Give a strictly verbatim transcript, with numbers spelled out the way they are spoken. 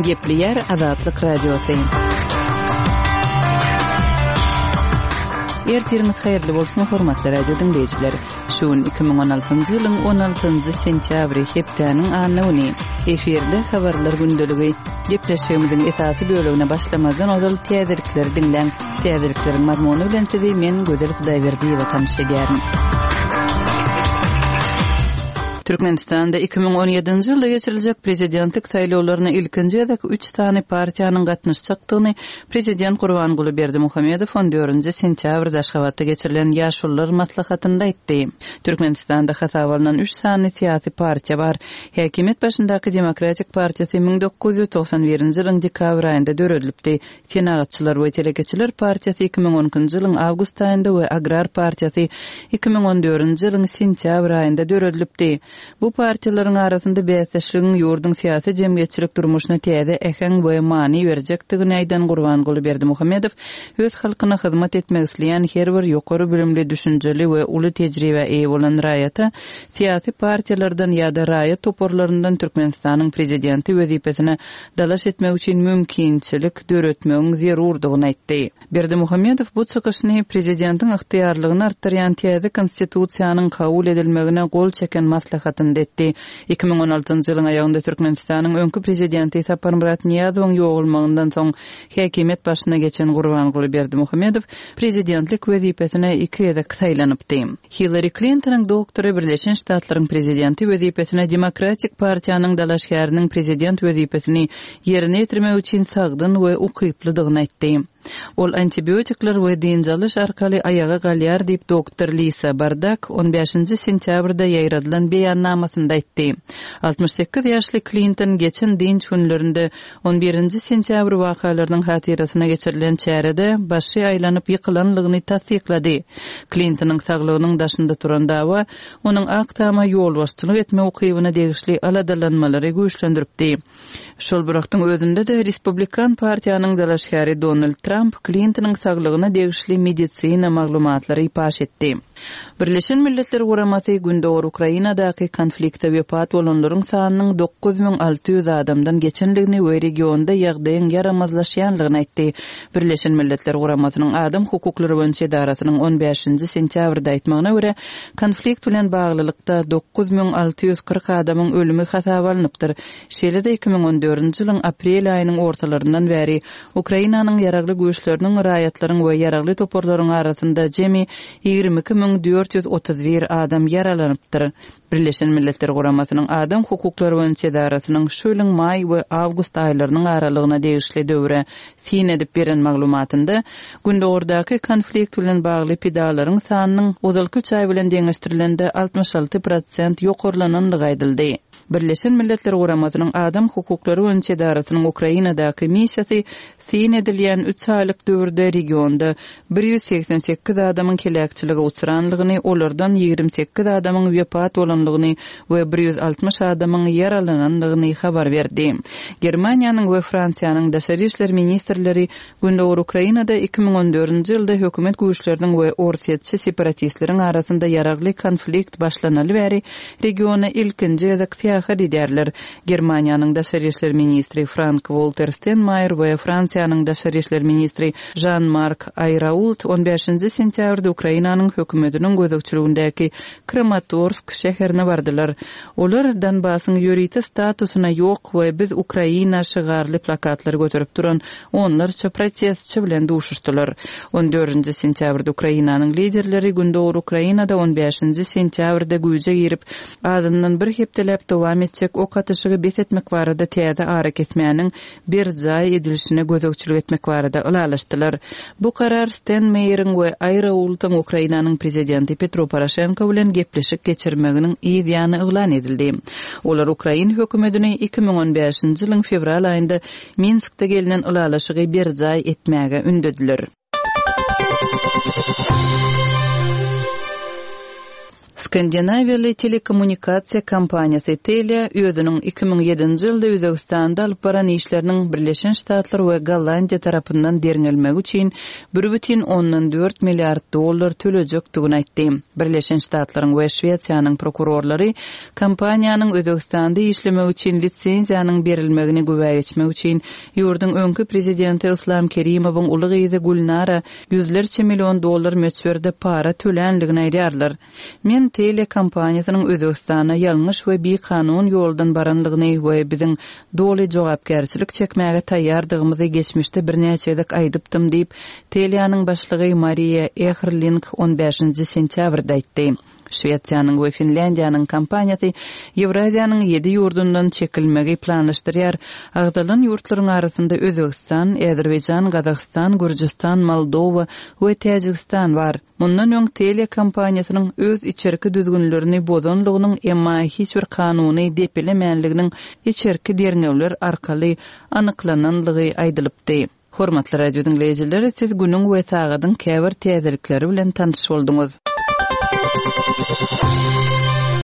Gepli yer Azatlyk radiosu. Ertirimiz hayırlı bolsun hormatly radio dinleyijileri. Şuun iki ming on altynjy ýylyň on altynjy sentýabry hepdeniň anyny efirde habarlar gündöligi gepleşýärmiziň esasy bölümine başlamazdan ozal täzirlikleri dinleň. Täzirliklerin mazmuny bilen sizi men Gözel Hudaýberdiýew tanışdyrýarym. Türkmenistanda iki ming on ýedinji ýylda geçiriljek prezidentlik saýlawlaryna ilkinji ýa-da üç tane partiýanyň gatnaşjakdygyny prezident Gurbanguly Berdimuhammedow on dördünji sentýabrda Aşgabatda geçirilen ýaşullar maslahatynda aýtdy. Türkmenistanda hasap alynan üç sany syýasy partiýa bar. Häkimet başyndaky Demokratik partiýasy ming dokuz ýüz toksan birinji ýylyň dekabr aýynda döredilipdi. Senagatçylar we Telekeçiler partiýasy iki ming onunçy ýylyň awgust aýynda we Agrar partiýasy iki ming on dördünji ýylyň sentýabr aýynda döredilipdi. Bu partiýalaryň arasynda bäsleşigiň ýurdun syýasy jemgyýetçilik durmuşyna täze ähen we many berjekdigini aýdan Gurbanguly Berdimuhammedow öz halkyna hyzmat etmek isleýän her bir ýokary bilimli, düşünjeli we uly tejribe eýe bolan raýata syýasy partiýalardan ýa-da raýat toporlaryndan Türkmenistanyň prezidenti wezipesine dalaş etmek üçin mümkinçilik döretmegiň zerurdygyny aýtdy. Berdimuhammedow bu çykyşyny prezidentiň ygtyýarlygyny artdyrýan täze konstitusiýanyň kabul edilmegine gol çeken maslahatynda etdi. iki ming on altynjy ýylyň aýagynda Türkmenistanyň öňkü prezidenti Saparmurat Niýazowyň ýogulmagyndan soň häkimet başyna geçen Gurbanguly Berdimuhammedow prezidentlik wezipesine iki ýylda saýlanypdy. Hillary Clinton'yň doktory Birleşen Ştatlaryň prezidenti wezipesine Demokratik partiýanyň dalaşgarynyň prezident wezipesini ýerine ýetirmek üçin sagdyn we ukyplydygyny aýtdy. Ol antibiotikler we dinjalyş arkaly ayaga galýar diýip doktor Lisa Bardak on beşinji sentýabrda ýaýradylan beýannamasynda aýtdy. altymyş sekiz ýaşly Clinton geçen dinç günlerinde on birinji sentýabr wakalarynyň hatyrasyna geçirilen çärede başy aýlanyp ýykylanlygyny tasdiklady. Clinton'yň saglygynyň daşynda turan dawa onuň aktama ýol başçylyk etme ukybyna degişli aladalanmalary güýçlendiripdi. Şol bıraktyň özünde de Respublikan partiýanyň dalaşgary Donald Trump Clinton'yň saglygyna degişli medisina maglumatlary paş etdi. Birleşen Milletler Guramasy gündäwr Ukrainadaky konflikte wepat bolanlaryň sanynyň dokuz ming alty ýüz adamdan geçenligini we regionda ýagdaýyň yaramazlaşýanlygyny aýtdy. Birleşen Milletler Guramasynyň adam hukuklary boýunça idarasynyň on beşinji sentýabrda aýtmagyna görä, konflikt bilen baglylykda dokuz ming alty ýüz kırk adamyň ölümi hasap alınıpdyr. Şeýle-de iki ming on dördünji ýylyň aprel aýynyň ortalaryndan bäri Ukrainanyň ýaragly güýçleriniň raýatlaryň we ýaragly toporlaryň arasynda jemi ýigirmi iki ming dört ýüz otuz bir adam yaralanypdyr. Birleşen Milletler Guramasynyň adam hukuklary boýunça idarasynyň şu ýylyň may we awgust aýlarynyň aralygyna degişli döwre fin edip beren maglumatynda gündäwrdaky konflikt bilen bagly pidalaryň sanynyň ozalky üç aý bilen deňeşdirilende altymyş alty prosent ýokurlananlygy aýdyldy. Birleşen Milletler Guramasynyň adam hukuklary boýunça idarasynyň Ukrainadaky missiýasy fin edilýän üç aýlyk döwürde regionda bir ýüz seksen sekiz adamyň kelekçiligi uçuranlygyny, olardan ýigirmi sekiz adamyň wepat bolanlygyny we bir ýüz altymyş adamyň yaralananlygyny habar berdi. Germaniýanyň we Fransiýanyň daşary işler ministrleri gündäwr Ukrainada iki ming on dördünji ýylda hökümet güýçleriniň we orsiýetçi separatistleriň arasynda ýaragly konflikt başlanaly bäri regiona ilkinji ýa-da diýerler. Germaniýanyň daşary işler ministri Frank-Walter Steinmeier we Fransiýanyň daşary işler ministri Jean-Marc Ayrault on beşinji sentýabrda Ukrainanyň hökümetiniň gözegçiligindäki Kramatorsk şäherine bardylar. Olar Donbasyň ýöriti statusyna ýok we biz Ukraina şygarly plakatlar göterip duran onlarça protestçi bilen duşuşdylar. on dördünji sentýabrda Ukrainanyň liderleri gündäwr Ukrainada on beşinji sentýabrda güýje girip adından bir hepdelep dowam etjek ok atyşygy bes etmek barada täze arak etmäniň bir jaý edilişine gözegçilik etmek barada ulalaşdylar. Bu karar Steinmeier'in we Ayrault'un Ukrainanyň prezidenti Petro Poroshenko bilen gepleşik geçirmeginiň ýa-da ýylan edildi. Olar Ukraina hökümetini iki ming on beşinji ýylyň fevral aýynda Minskde gelinen ulalaşygy bir jaý etmäge ündediler. Skandinaviyalı telekommunikasiya kompaniyasy Telia özüniň iki ming ýedinji ýylda Özbegistanda alyp baran işleriniň Birleşen Ştatlar we Gollandiýa tarapyndan derňelmegi üçin bir бүтүн ондон dört milliard dollar töleýekdigini aýtdy. Birleşen Ştatlaryň we Şweýçýanyň prokurorlary kompaniýanyň Özbegistanda işlemegi üçin litsenziýanyň berilmegini gübäk etmek üçin ýurdun öňkü prezidenti Islam Kerimowyň uly gyzy Gulnara yüzlerçe million dollar möçberde para tölänligini aýdýarlar. Men Telia kompaniýasynyň Özbegistana ýalňyş we bekanun ýoldan baranlygyny we biziň doly jogapkärçilik çekmäge taýýardygymyzy geçmişde birnäçe edek aýdypdym diýip Telianyň başlygy Maria Ehrling on beşinji sentýabrda aýtdy. Şweýçýanyň we Finlandiýanyň kompaniýasy Ewraziýanyň ýedi ýurdundan çekilmegi planlaşdyrýar. Agdalan ýurtlaryň arasynda Özbegistan, Äzerbaýjan, Gazakystan, Gürjistan, Moldowa we Täjikistan bar. Mundan öň Telia kompaniýasynyň öz içerki düzgünlerini bozanlygynyň emma hiç bir kanuny depelemänliginiň içerki derňewler arkaly anyklananlygy aýdylypdy. Hormatly radio dinleýijiler, siz günüň we sagadyň käbir täzelikleri bilen tanış bolduňuz.